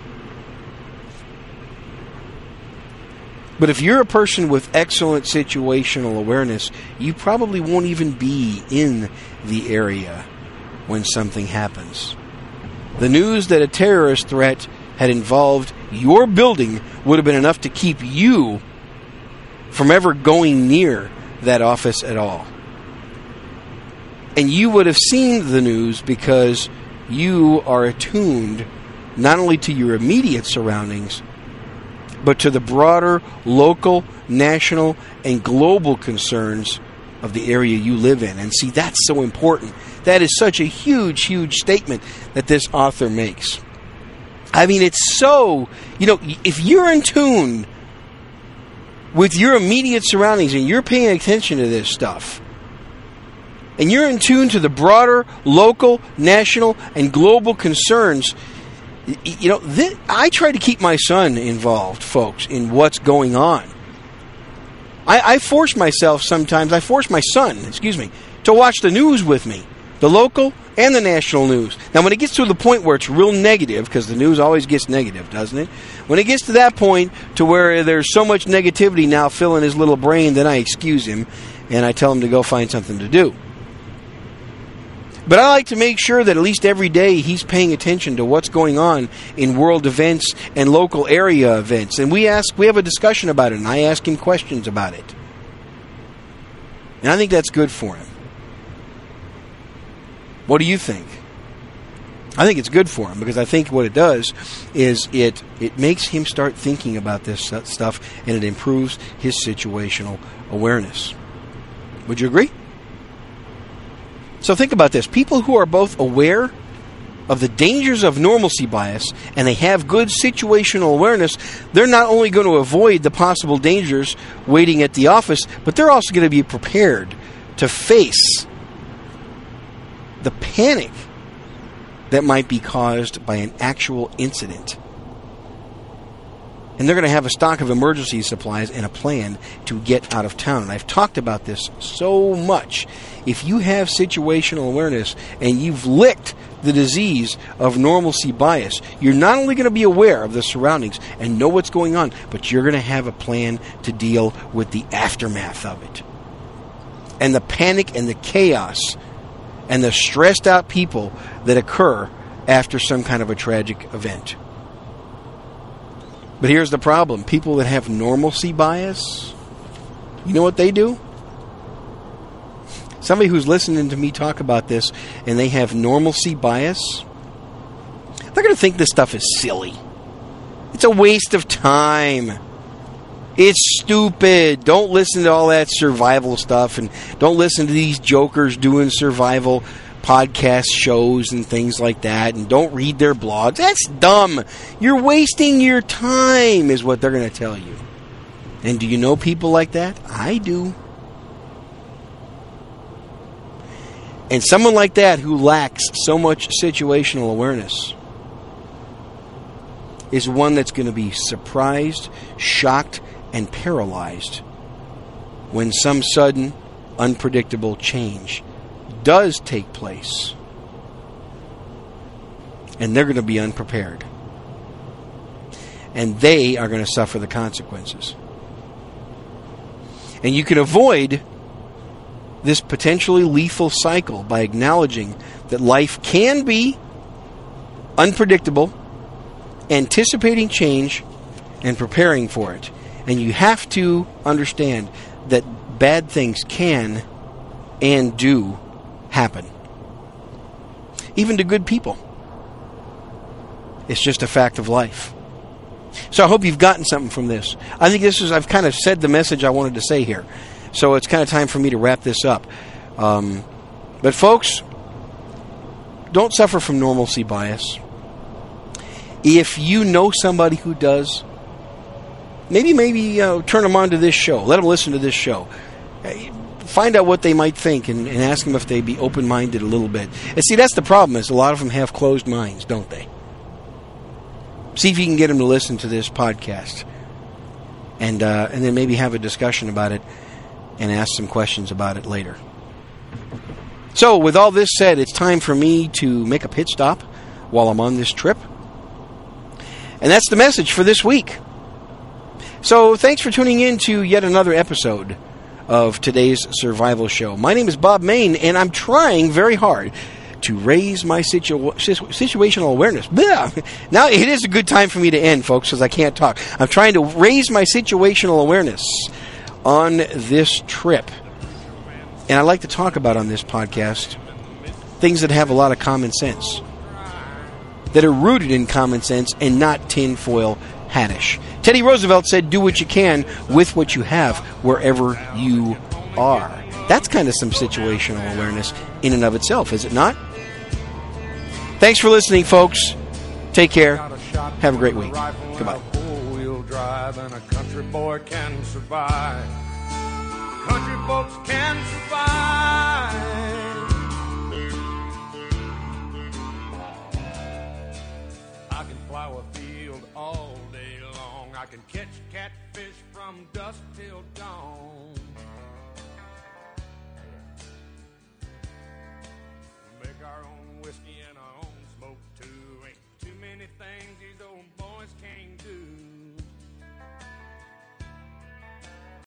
But if you're a person with excellent situational awareness, you probably won't even be in the area when something happens. The news that a terrorist threat had involved your building would have been enough to keep you from ever going near that office at all. And you would have seen the news because you are attuned not only to your immediate surroundings, but to the broader local, national, and global concerns of the area you live in. And see, that's so important. That is such a huge, huge statement that this author makes. I mean, it's so, you know, if you're in tune with your immediate surroundings and you're paying attention to this stuff, and you're in tune to the broader local, national, and global concerns, you know, this, I try to keep my son involved, folks, in what's going on. I, I force myself sometimes, I force my son, excuse me, to watch the news with me, the local and the national news. Now, when it gets to the point where it's real negative, because the news always gets negative, doesn't it? When it gets to that point to where there's so much negativity now filling his little brain, then I excuse him and I tell him to go find something to do. But I like to make sure that at least every day he's paying attention to what's going on in world events and local area events. And we ask, we have a discussion about it, and I ask him questions about it. And I think that's good for him. What do you think? I think it's good for him, because I think what it does is it it makes him start thinking about this stuff, and it improves his situational awareness. Would you agree? So think about this. People who are both aware of the dangers of normalcy bias and they have good situational awareness, they're not only going to avoid the possible dangers waiting at the office, but they're also going to be prepared to face the panic that might be caused by an actual incident. And they're going to have a stock of emergency supplies and a plan to get out of town. And I've talked about this so much. If you have situational awareness and you've licked the disease of normalcy bias, you're not only going to be aware of the surroundings and know what's going on, but you're going to have a plan to deal with the aftermath of it. And the panic and the chaos and the stressed out people that occur after some kind of a tragic event. But here's the problem. People that have normalcy bias, you know what they do? Somebody who's listening to me talk about this and they have normalcy bias, they're going to think this stuff is silly. It's a waste of time. It's stupid. Don't listen to all that survival stuff, and don't listen to these jokers doing survival podcast shows and things like that, and don't read their blogs. That's dumb. You're wasting your time, is what they're going to tell you. And do you know people like that? I do. And someone like that who lacks so much situational awareness is one that's going to be surprised, shocked, and paralyzed when some sudden, unpredictable change does take place. And they're going to be unprepared. And they are going to suffer the consequences. And you can avoid this potentially lethal cycle by acknowledging that life can be unpredictable, anticipating change, and preparing for it. And you have to understand that bad things can and do happen. Even to good people. It's just a fact of life. So I hope you've gotten something from this. I think this is, I've kind of said the message I wanted to say here. So it's kind of time for me to wrap this up. Um, but folks, don't suffer from normalcy bias. If you know somebody who does, maybe, maybe uh, turn them on to this show. Let them listen to this show. Find out what they might think and, and ask them if they'd be open-minded a little bit. And see, that's the problem, is a lot of them have closed minds, don't they? See if you can get them to listen to this podcast. And, uh, and then maybe have a discussion about it and ask some questions about it later. So, with all this said, it's time for me to make a pit stop while I'm on this trip. And that's the message for this week. So, thanks for tuning in to yet another episode of today's survival show. My name is Bob Mayne, and I'm trying very hard to raise my situ- situational awareness. Blah. Now, it is a good time for me to end, folks, because I can't talk. I'm trying to raise my situational awareness on this trip. And I like to talk about on this podcast things that have a lot of common sense, that are rooted in common sense and not tinfoil hattish. Teddy Roosevelt said, do what you can with what you have wherever you are. That's kind of some situational awareness in and of itself, is it not? Thanks for listening, folks. Take care. Have a great week. Goodbye. And a country boy can survive. Country folks can survive. I can plow a field all day long. I can catch catfish from